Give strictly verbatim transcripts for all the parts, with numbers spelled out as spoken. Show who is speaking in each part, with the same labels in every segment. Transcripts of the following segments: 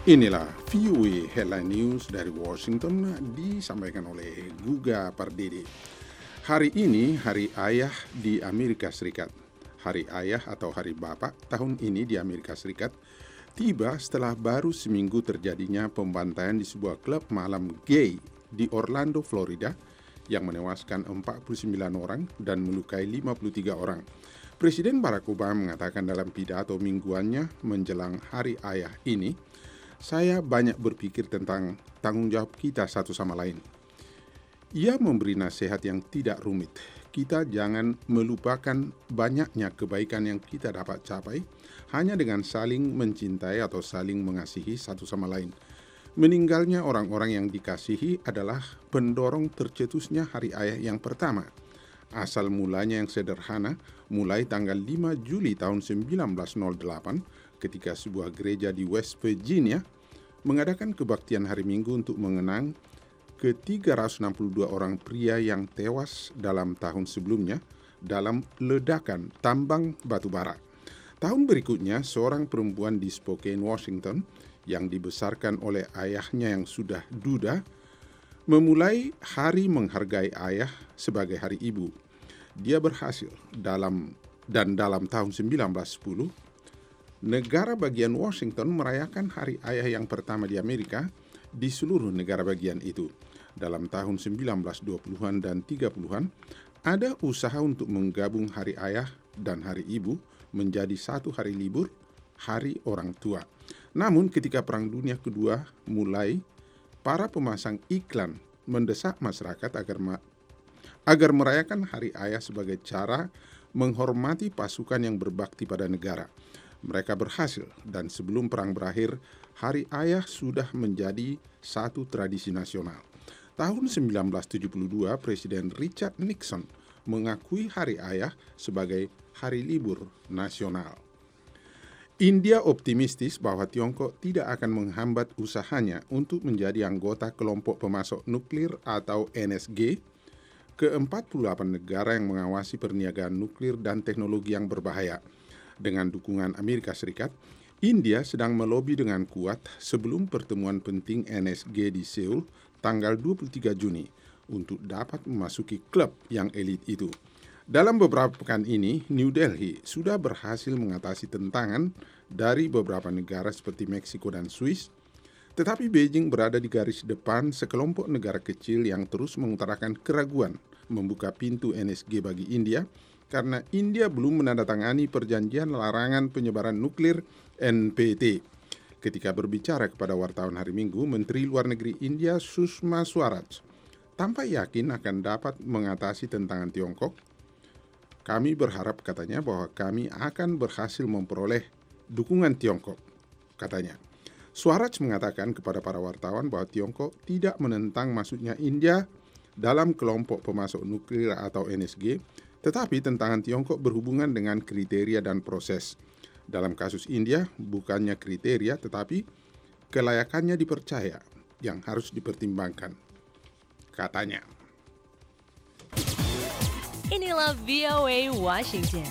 Speaker 1: Inilah V O A Headline News dari Washington disampaikan oleh Guga Pardede. Hari ini Hari Ayah di Amerika Serikat. Hari Ayah atau Hari Bapak tahun ini di Amerika Serikat tiba setelah baru seminggu terjadinya pembantaian di sebuah klub malam gay di Orlando, Florida yang menewaskan empat puluh sembilan orang dan melukai lima puluh tiga orang. Presiden Barack Obama mengatakan dalam pidato mingguannya menjelang Hari Ayah ini, "Saya banyak berpikir tentang tanggung jawab kita satu sama lain." Ia memberi nasihat yang tidak rumit. Kita jangan melupakan banyaknya kebaikan yang kita dapat capai hanya dengan saling mencintai atau saling mengasihi satu sama lain. Meninggalnya orang-orang yang dikasihi adalah pendorong tercetusnya Hari Ayah yang pertama. Asal mulanya yang sederhana, mulai tanggal lima Juli tahun seribu sembilan ratus delapan ketika sebuah gereja di West Virginia mengadakan kebaktian hari Minggu untuk mengenang ke tiga ratus enam puluh dua orang pria yang tewas dalam tahun sebelumnya dalam ledakan tambang batu bara. Tahun berikutnya, seorang perempuan di Spokane, Washington, yang dibesarkan oleh ayahnya yang sudah duda, memulai hari menghargai ayah sebagai hari ibu. Dia berhasil dalam dan dalam tahun seribu sembilan ratus sepuluh, negara bagian Washington merayakan Hari Ayah yang pertama di Amerika di seluruh negara bagian itu. Dalam tahun seribu sembilan ratus dua puluhan dan tiga puluhan, ada usaha untuk menggabung Hari Ayah dan Hari Ibu menjadi satu hari libur, Hari Orang Tua. Namun ketika Perang Dunia Kedua mulai, para pemasang iklan mendesak masyarakat agar ma- agar merayakan Hari Ayah sebagai cara menghormati pasukan yang berbakti pada negara. Mereka berhasil dan sebelum perang berakhir, Hari Ayah sudah menjadi satu tradisi nasional. Tahun seribu sembilan ratus tujuh puluh dua, Presiden Richard Nixon mengakui Hari Ayah sebagai hari libur nasional. India optimistis bahwa Tiongkok tidak akan menghambat usahanya untuk menjadi anggota kelompok pemasok nuklir atau N S G ke empat puluh delapan negara yang mengawasi perniagaan nuklir dan teknologi yang berbahaya. Dengan dukungan Amerika Serikat, India sedang melobi dengan kuat sebelum pertemuan penting N S G di Seoul tanggal dua puluh tiga Juni untuk dapat memasuki klub yang elit itu. Dalam beberapa pekan ini, New Delhi sudah berhasil mengatasi tentangan dari beberapa negara seperti Meksiko dan Swiss, tetapi Beijing berada di garis depan sekelompok negara kecil yang terus mengutarakan keraguan membuka pintu N S G bagi India karena India belum menandatangani perjanjian larangan penyebaran nuklir N P T. Ketika berbicara kepada wartawan hari Minggu, Menteri Luar Negeri India Sushma Swaraj tampak yakin akan dapat mengatasi tentangan Tiongkok. "Kami berharap," katanya, "bahwa kami akan berhasil memperoleh dukungan Tiongkok," katanya. Swaraj mengatakan kepada para wartawan bahwa Tiongkok tidak menentang masuknya India dalam kelompok pemasok nuklir atau N S G, tetapi tentangan Tiongkok berhubungan dengan kriteria dan proses. Dalam kasus India, bukannya kriteria tetapi kelayakannya dipercaya yang harus dipertimbangkan, katanya.
Speaker 2: Inilah V O A Washington.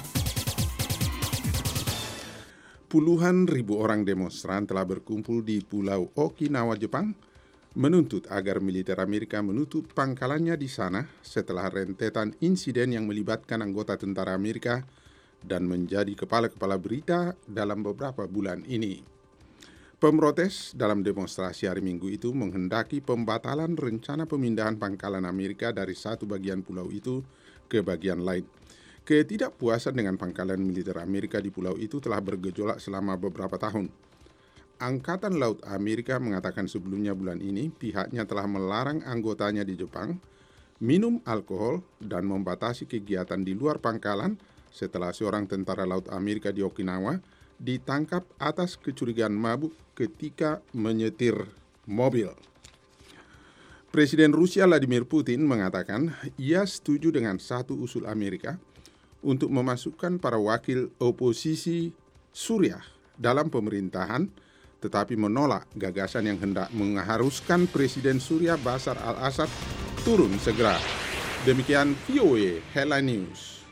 Speaker 1: Puluhan ribu orang demonstran telah berkumpul di Pulau Okinawa, Jepang, menuntut agar militer Amerika menutup pangkalannya di sana setelah rentetan insiden yang melibatkan anggota tentara Amerika dan menjadi kepala-kepala berita dalam beberapa bulan ini. Pemrotes dalam demonstrasi hari Minggu itu menghendaki pembatalan rencana pemindahan pangkalan Amerika dari satu bagian pulau itu ke bagian lain. Ketidakpuasan dengan pangkalan militer Amerika di pulau itu telah bergejolak selama beberapa tahun. Angkatan Laut Amerika mengatakan sebelumnya bulan ini pihaknya telah melarang anggotanya di Jepang minum alkohol dan membatasi kegiatan di luar pangkalan setelah seorang tentara Laut Amerika di Okinawa ditangkap atas kecurigaan mabuk ketika menyetir mobil. Presiden Rusia Vladimir Putin mengatakan ia setuju dengan satu usul Amerika untuk memasukkan para wakil oposisi Suriah dalam pemerintahan, tetapi menolak gagasan yang hendak mengharuskan Presiden Suriah Bashar al-Assad turun segera. Demikian V O A Headline News.